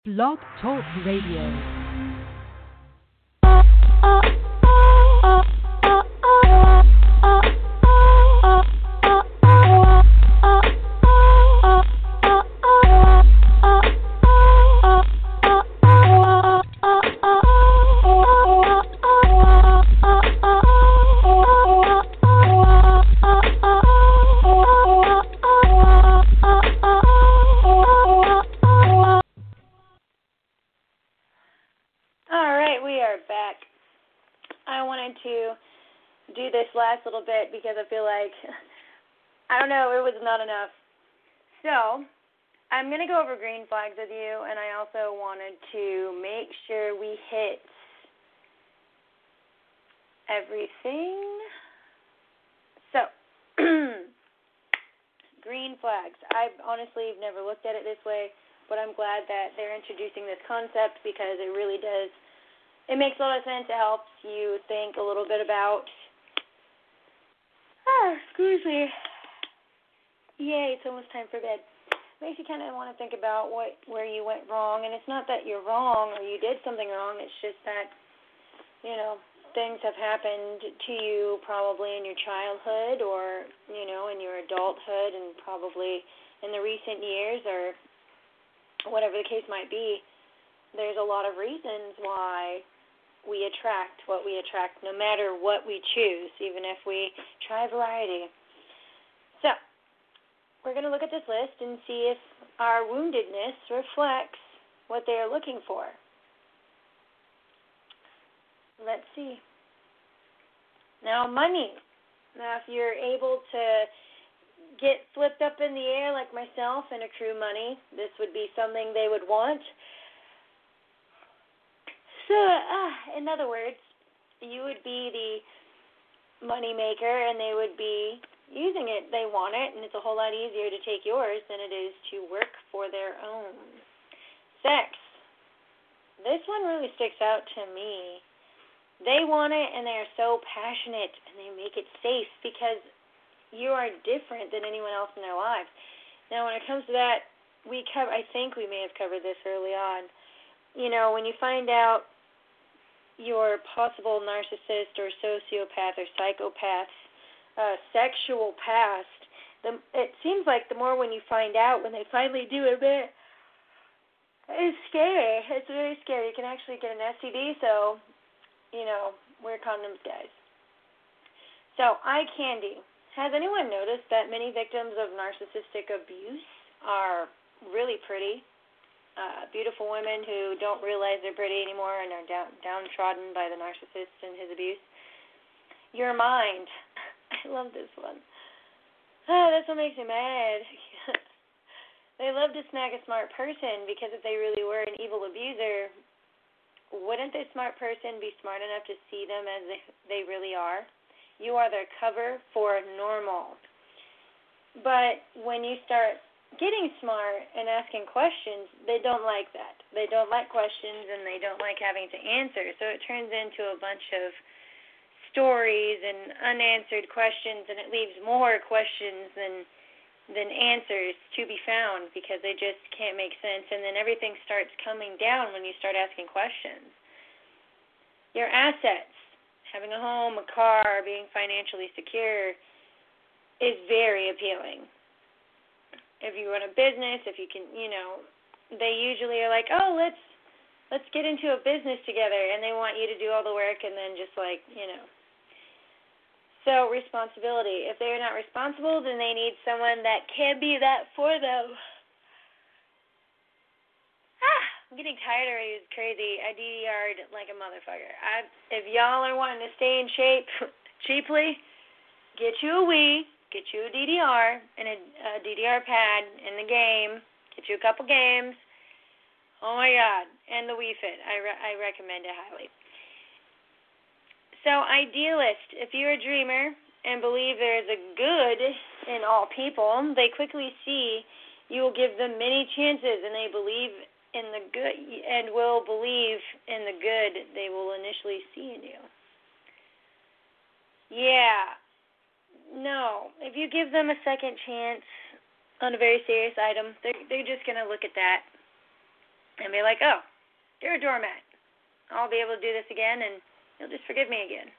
Blog Talk Radio. Do this last little bit because I feel like, I don't know, it was not enough. So, I'm going to go over green flags with you, and I also wanted to make sure we hit everything. So, green flags. I honestly have never looked at it this way, but I'm glad that they're introducing this concept because it really does, it makes a lot of sense. It helps you think a little bit about excuse me. Yay, it's almost time for bed. Makes you kind of want to think about where you went wrong. And it's not that you're wrong or you did something wrong. It's just that, things have happened to you probably in your childhood or, in your adulthood and probably in the recent years or whatever the case might be. There's a lot of reasons why we attract what we attract, no matter what we choose, even if we try a variety. So, we're going to look at this list and see if our woundedness reflects what they are looking for. Let's see. Now, money. Now, if you're able to get flipped up in the air like myself and accrue money, this would be something they would want. So, in other words, you would be the money maker and they would be using it. They want it, and it's a whole lot easier to take yours than it is to work for their own. Sex. This one really sticks out to me. They want it, and they are so passionate, and they make it safe because you are different than anyone else in their lives. Now, when it comes to that, I think we may have covered this early on. When you find out your possible narcissist or sociopath or psychopath sexual past, it seems like the more when you find out, when they finally do admit, it's scary. It's very scary. You can actually get an STD, so, wear condoms, guys. So, eye candy. Has anyone noticed that many victims of narcissistic abuse are really pretty? Beautiful women who don't realize they're pretty anymore and are downtrodden by the narcissist and his abuse. Your mind. I love this one. This one makes me mad. They love to snag a smart person because if they really were an evil abuser, wouldn't the smart person be smart enough to see them as they really are? You are their cover for normal. But when you start getting smart and asking questions, they don't like that. They don't like questions and they don't like having to answer. So it turns into a bunch of stories and unanswered questions, and it leaves more questions than answers to be found because they just can't make sense. And then everything starts coming down when you start asking questions. Your assets, having a home, a car, being financially secure is very appealing. If you run a business, if you can, they usually are like, oh, let's get into a business together, and they want you to do all the work, and then just So, responsibility. If they're not responsible, then they need someone that can be that for them. I'm getting tired already. It's crazy. I DDR'd like a motherfucker. If y'all are wanting to stay in shape cheaply, get you a Wii. Get you a DDR and a DDR pad in the game. Get you a couple games. Oh, my God. And the Wii Fit. I recommend it highly. So, idealist. If you're a dreamer and believe there is a good in all people, they quickly see you will give them many chances, and they believe in the good and will believe in the good they will initially see in you. Yeah. No, if you give them a second chance on a very serious item, they're just going to look at that and be like, oh, you're a doormat. I'll be able to do this again, and you'll just forgive me again.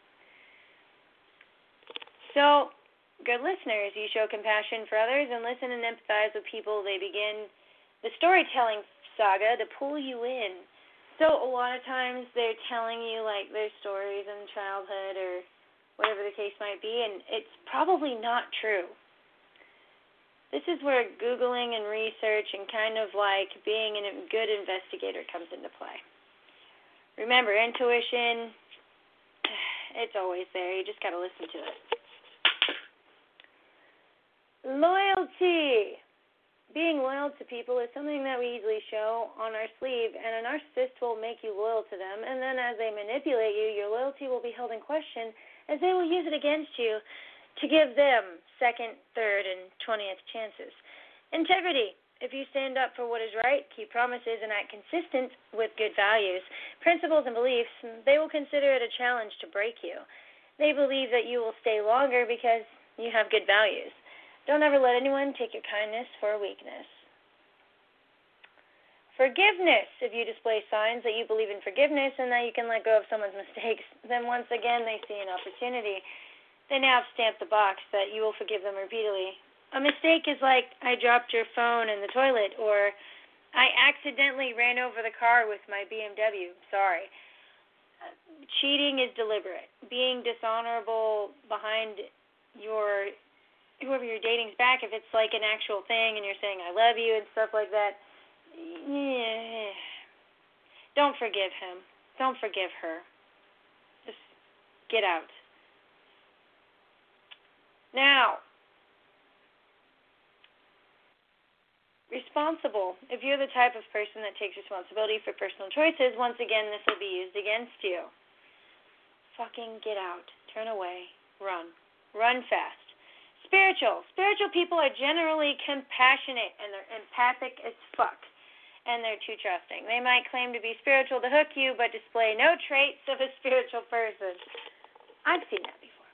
So, good listeners, you show compassion for others and listen and empathize with people. They begin the storytelling saga to pull you in. So a lot of times they're telling you like their stories in childhood or whatever the case might be, and it's probably not true. This is where Googling and research and kind of like being a good investigator comes into play. Remember, intuition, it's always there. You just got to listen to it. Loyalty. Being loyal to people is something that we easily show on our sleeve, and a narcissist will make you loyal to them, and then as they manipulate you, your loyalty will be held in question as they will use it against you to give them second, third, and 20th chances. Integrity. If you stand up for what is right, keep promises, and act consistent with good values, principles, and beliefs, they will consider it a challenge to break you. They believe that you will stay longer because you have good values. Don't ever let anyone take your kindness for a weakness. Forgiveness. If you display signs that you believe in forgiveness and that you can let go of someone's mistakes, then once again they see an opportunity. They now have stamped the box that you will forgive them repeatedly. A mistake is like, I dropped your phone in the toilet, or I accidentally ran over the car with my BMW. Sorry. Cheating is deliberate. Being dishonorable behind whoever you're dating's back, if it's like an actual thing and you're saying I love you and stuff like that, don't forgive him. Don't forgive her. Just get out. Now, responsible. If you're the type of person that takes responsibility for personal choices, once again, this will be used against you. Fucking get out. Turn away. Run. Run fast. Spiritual people are generally compassionate and they're empathic as fuck. And they're too trusting. They might claim to be spiritual to hook you, but display no traits of a spiritual person. I've seen that before.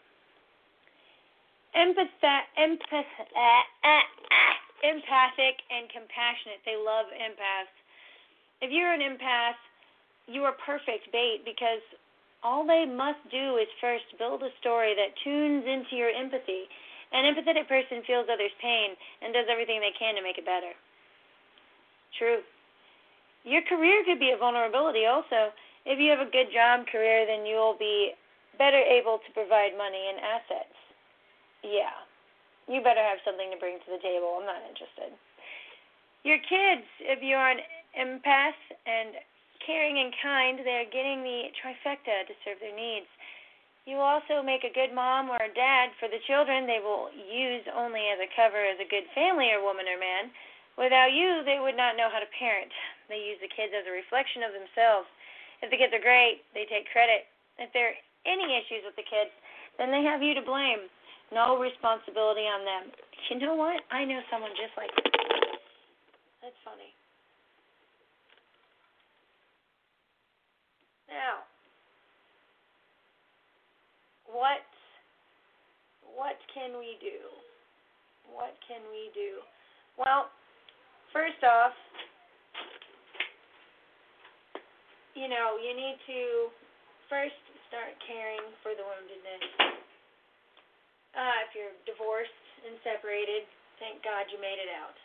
Empathic and compassionate. They love empaths. If you're an empath, you are perfect bait because all they must do is first build a story that tunes into your empathy. An empathetic person feels others' pain and does everything they can to make it better. True. Your career could be a vulnerability also. If you have a good job career, then you'll be better able to provide money and assets. Yeah. You better have something to bring to the table. I'm not interested. Your kids, if you're an empath and caring and kind, they're getting the trifecta to serve their needs. You will also make a good mom or a dad for the children they will use only as a cover as a good family or woman or man. Without you, they would not know how to parent. They use the kids as a reflection of themselves. If the kids are great, they take credit. If there are any issues with the kids, then they have you to blame. No responsibility on them. You know what? I know someone just like that. That's funny. Now, what can we do? What can we do? Well, first off, you need to first start caring for the woundedness. If you're divorced and separated, thank God you made it out.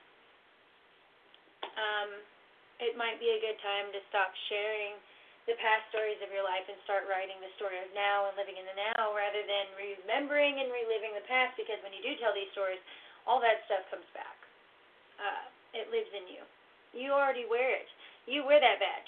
It might be a good time to stop sharing the past stories of your life and start writing the story of now and living in the now rather than remembering and reliving the past, because when you do tell these stories, all that stuff comes back. It lives in you. You already wear it. You wear that badge.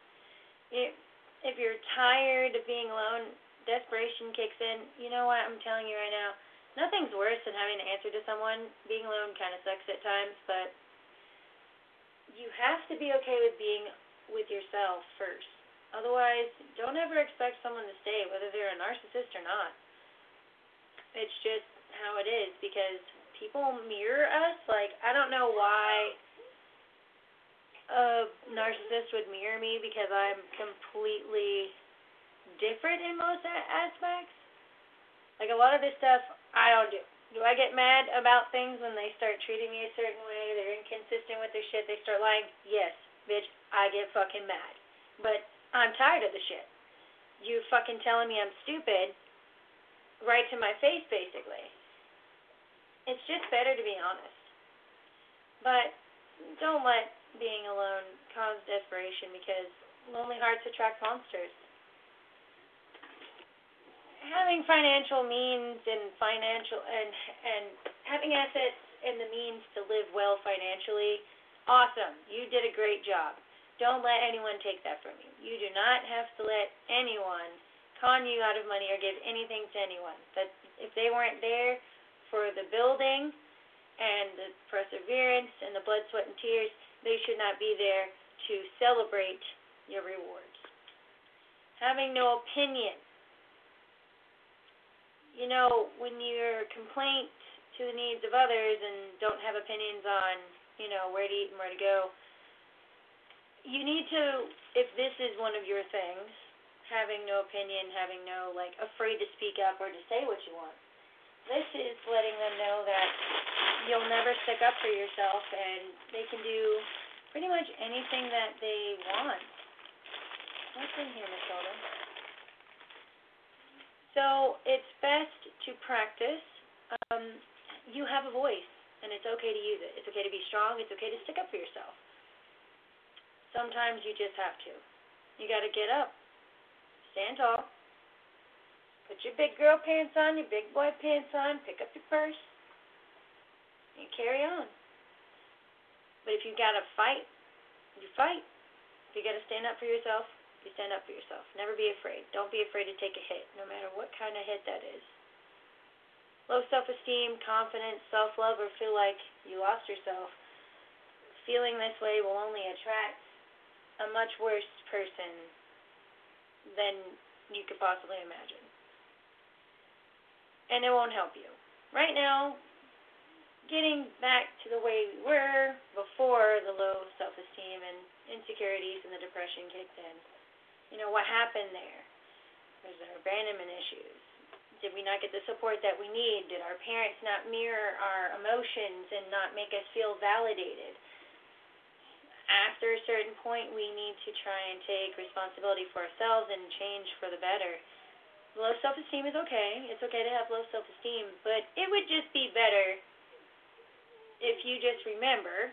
If you're tired of being alone, desperation kicks in. You know what? I'm telling you right now, nothing's worse than having to answer to someone. Being alone kind of sucks at times, but you have to be okay with being with yourself first. Otherwise, don't ever expect someone to stay, whether they're a narcissist or not. It's just how it is, because people mirror us. Like, I don't know why a narcissist would mirror me, because I'm completely different in most aspects. Like, a lot of this stuff I don't do. Do I get mad about things when they start treating me a certain way, they're inconsistent with their shit, they start lying? Yes. bitch, I get fucking mad. But I'm tired of the shit. You fucking telling me I'm stupid right to my face, basically. It's just better to be honest. But don't let being alone cause desperation, because lonely hearts attract monsters. Having financial means and having assets and the means to live well financially, awesome. You did a great job. Don't let anyone take that from you. You do not have to let anyone con you out of money or give anything to anyone. That if they weren't there for the building and the perseverance and the blood, sweat, and tears, they should not be there to celebrate your rewards. Having no opinion. You know, when you're complaint to the needs of others and don't have opinions on, where to eat and where to go, you need to, if this is one of your things, having no opinion, having no, afraid to speak up or to say what you want, this is letting them know that you'll never stick up for yourself and they can do pretty much anything that they want. What's in here, Miss Older? So it's best to practice. You have a voice, and it's okay to use it. It's okay to be strong. It's okay to stick up for yourself. Sometimes you just have to. You got to get up, stand tall, put your big girl pants on, your big boy pants on, pick up your purse, and carry on. But if you got to fight, you fight. If you got to stand up for yourself, you stand up for yourself. Never be afraid. Don't be afraid to take a hit, no matter what kind of hit that is. Low self-esteem, confidence, self-love, or feel like you lost yourself. Feeling this way will only attract a much worse person than you could possibly imagine. And it won't help you. Right now, getting back to the way we were before the low self-esteem and insecurities and the depression kicked in. What happened there? Was there abandonment issues? Did we not get the support that we need? Did our parents not mirror our emotions and not make us feel validated? After a certain point, we need to try and take responsibility for ourselves and change for the better. Low self-esteem is okay. It's okay to have low self-esteem, but it would just be better if you just remember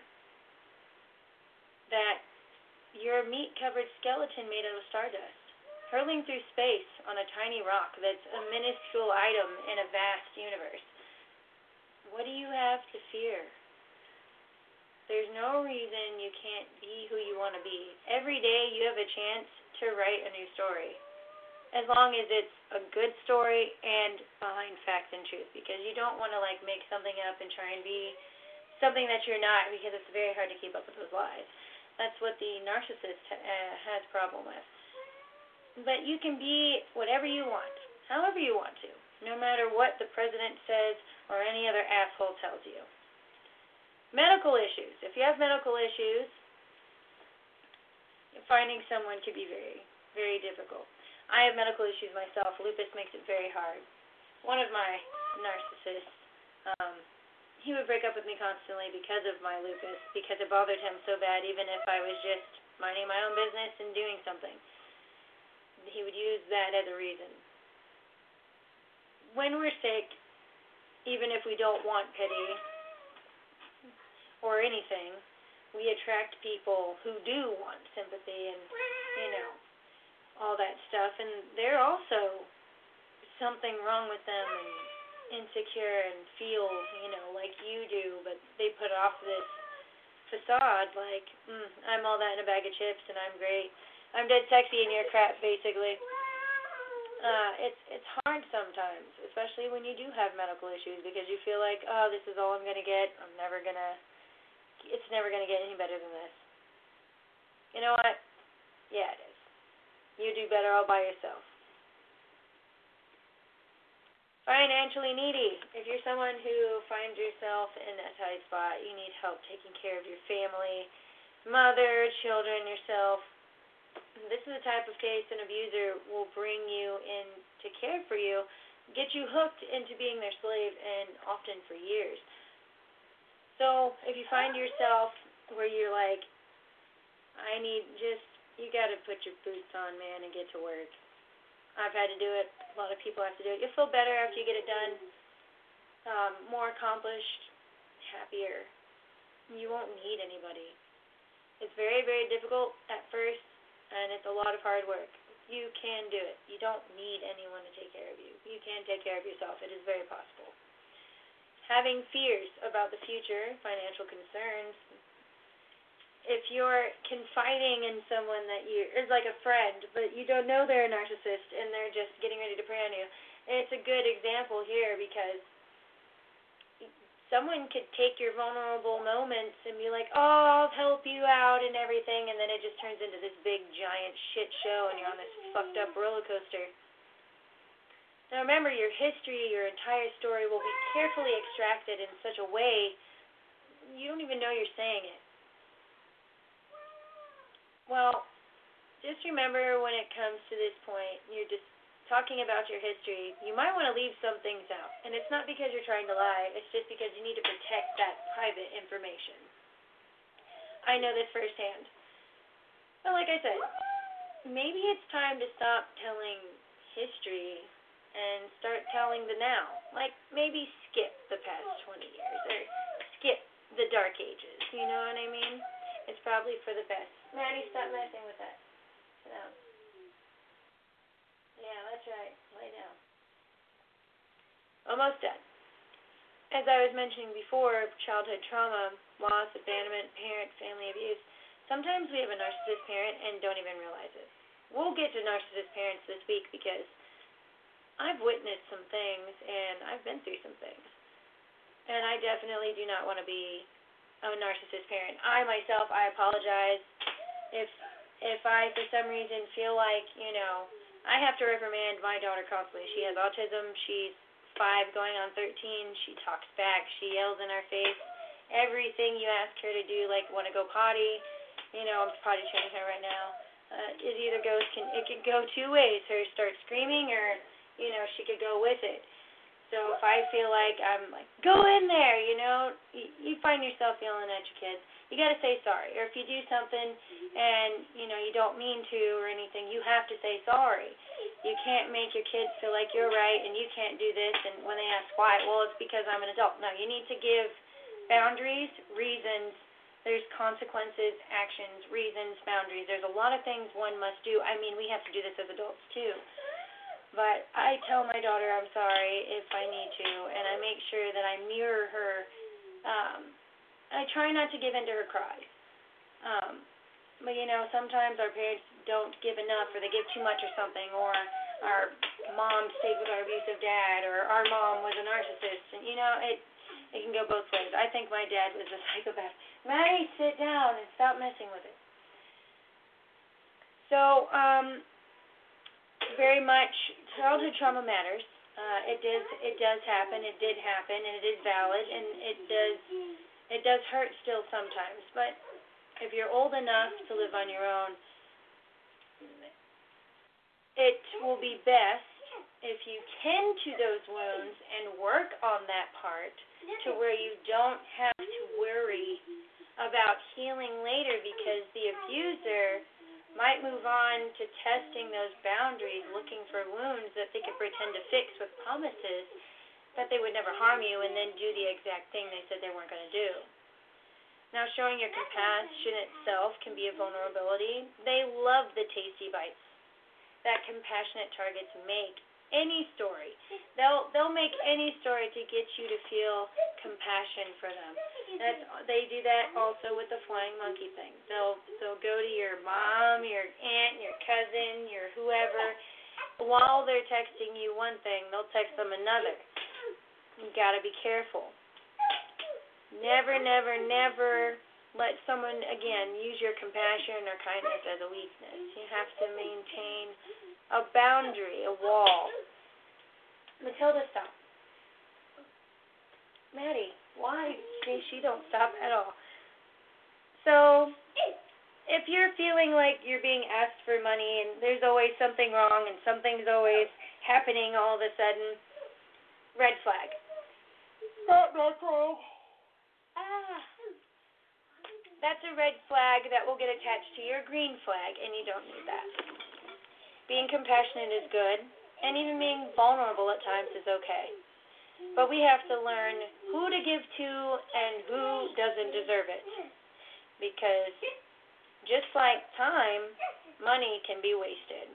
that you're a meat-covered skeleton made out of stardust, hurling through space on a tiny rock that's a minuscule item in a vast universe. What do you have to fear? There's no reason you can't be who you want to be. Every day you have a chance to write a new story, as long as it's a good story and behind facts and truth, because you don't want to make something up and try and be something that you're not, because it's very hard to keep up with those lies. That's what the narcissist has a problem with. But you can be whatever you want, however you want to, no matter what the president says or any other asshole tells you. Medical issues. If you have medical issues, finding someone could be very, very difficult. I have medical issues myself. Lupus makes it very hard. One of my narcissists, he would break up with me constantly because of my lupus, because it bothered him so bad, even if I was just minding my own business and doing something. He would use that as a reason. When we're sick, even if we don't want pity or anything, we attract people who do want sympathy and, all that stuff. And they're also something wrong with them and insecure and feel, like you do, but they put off this facade like, I'm all that in a bag of chips and I'm great. I'm dead sexy and you're crap, basically. It's hard sometimes, especially when you do have medical issues, because you feel like, oh, this is all I'm going to get. It's never going to get any better than this. You know what? Yeah, it is. You do better all by yourself. Financially needy. If you're someone who finds yourself in a tight spot, you need help taking care of your family, mother, children, yourself. This is the type of case an abuser will bring you in to care for you, get you hooked into being their slave, and often for years. So if you find yourself where you're like, You got to put your boots on, man, and get to work. I've had to do it. A lot of people have to do it. You'll feel better after you get it done. More accomplished, happier. You won't need anybody. It's very, very difficult at first, and it's a lot of hard work. You can do it. You don't need anyone to take care of you. You can take care of yourself. It is very possible. Having fears about the future, financial concerns. If you're confiding in someone that is like a friend, but you don't know they're a narcissist and they're just getting ready to prey on you, it's a good example here because someone could take your vulnerable moments and be like, oh, I'll help you out and everything, and then it just turns into this big, giant shit show and you're on this fucked up roller coaster. Now remember, your history, your entire story will be carefully extracted in such a way you don't even know you're saying it. Well, just remember when it comes to this point, you're just talking about your history, you might want to leave some things out. And it's not because you're trying to lie, it's just because you need to protect that private information. I know this firsthand. But like I said, maybe it's time to stop telling history and start telling the now. Like maybe skip the past 20 years or skip the dark ages. You know what I mean? It's probably for the best. Maddie, stop messing with that. Sit down. Yeah, that's right. Lay down. Almost done. As I was mentioning before, childhood trauma, loss, abandonment, parent, family abuse. Sometimes we have a narcissist parent and don't even realize it. We'll get to narcissist parents this week because I've witnessed some things and I've been through some things. And I definitely do not want to be a narcissist parent. I apologize if I, for some reason, feel like, I have to reprimand my daughter constantly. She has autism. She's 5 going on 13. She talks back. She yells in our face. Everything you ask her to do, like want to go potty, I'm potty training her right now. It could go 2 ways. Her start screaming or, she could go with it. So if I feel like I'm like, go in there, you find yourself yelling at your kids, you got to say sorry. Or if you do something and, you don't mean to or anything, you have to say sorry. You can't make your kids feel like you're right and you can't do this. And when they ask why, well, it's because I'm an adult. No, you need to give boundaries, reasons. There's consequences, actions, reasons, boundaries. There's a lot of things one must do. I mean, we have to do this as adults too. But I tell my daughter I'm sorry if I need to, and I make sure that I mirror her. I try not to give in to her cries. But, sometimes our parents don't give enough, or they give too much or something, or our mom stayed with our abusive dad, or our mom was a narcissist. And, it can go both ways. I think my dad was a psychopath. Maddie, sit down and stop messing with it. So, very much childhood trauma matters. It does happen. It did happen, and it is valid, and it does hurt still sometimes. But if you're old enough to live on your own, it will be best if you tend to those wounds and work on that part to where you don't have to worry about healing later, because the abuser might move on to testing those boundaries, looking for wounds that they could pretend to fix with promises that they would never harm you, and then do the exact thing they said they weren't going to do. Now, showing your compassion itself can be a vulnerability. They love the tasty bites that compassionate targets make. Any story. They'll make any story to get you to feel compassion for them. They do that also with the flying monkey thing. They'll go to your mom, your aunt, your cousin, your whoever. While they're texting you one thing, they'll text them another. You gotta be careful. Never, never, never let someone, again, use your compassion or kindness as a weakness. You have to maintain a boundary, a wall. Matilda, stop. Maddie, why? She don't stop at all. So, if you're feeling like you're being asked for money and there's always something wrong and something's always happening all of a sudden, red flag. Not red flag. that's a red flag that will get attached to your green flag, and you don't need that. Being compassionate is good, and even being vulnerable at times is okay. But we have to learn who to give to and who doesn't deserve it. Because just like time, money can be wasted.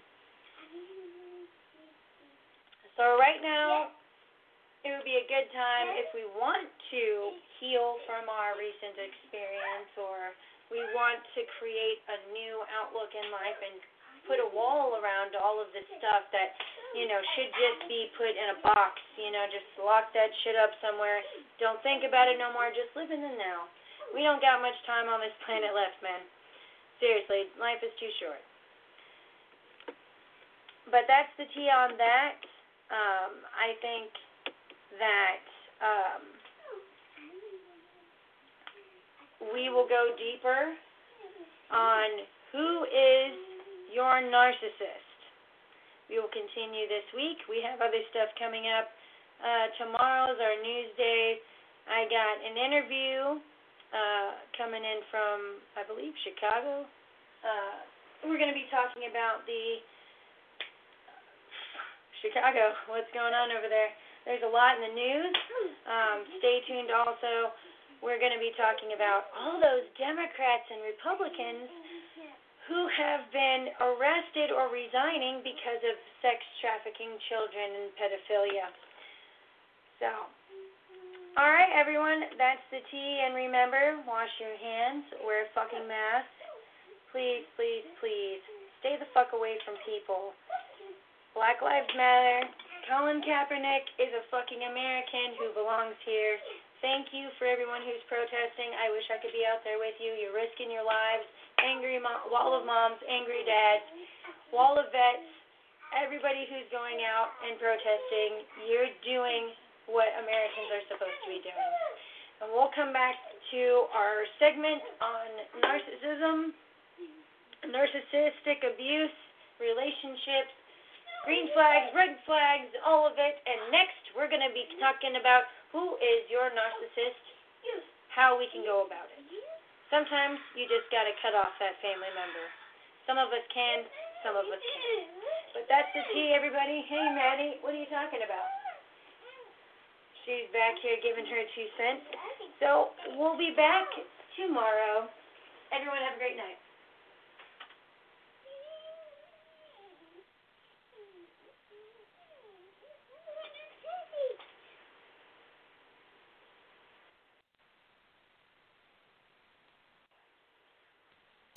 So right now, it would be a good time if we want to heal from our recent experience, or we want to create a new outlook in life and put a wall around all of this stuff that, should just be put in a box, just lock that shit up somewhere. Don't think about it no more. Just live in the now. We don't got much time on this planet left, man. Seriously, life is too short. But that's the tea on that. I think that we will go deeper on who is your narcissist. We will continue this week. We have other stuff coming up. Tomorrow's our news day. I got an interview coming in from, I believe, Chicago. We're going to be talking about the Chicago, what's going on over there. There's a lot in the news. Stay tuned also. We're going to be talking about all those Democrats and Republicans who have been arrested or resigning because of sex trafficking, children, and pedophilia. So, all right, everyone, that's the tea. And remember, wash your hands, wear a fucking mask. Please, please, please, stay the fuck away from people. Black Lives Matter. Colin Kaepernick is a fucking American who belongs here. Thank you for everyone who's protesting. I wish I could be out there with you. You're risking your lives. Angry wall of moms, angry dads, wall of vets, everybody who's going out and protesting. You're doing what Americans are supposed to be doing. And we'll come back to our segment on narcissism, narcissistic abuse, relationships, green flags, red flags, all of it. And next, we're going to be talking about who is your narcissist, how we can go about it. Sometimes you just got to cut off that family member. Some of us can, some of us can't. But that's the tea, everybody. Hey, Maddie, what are you talking about? She's back here giving her 2 cents. So we'll be back tomorrow. Everyone have a great night.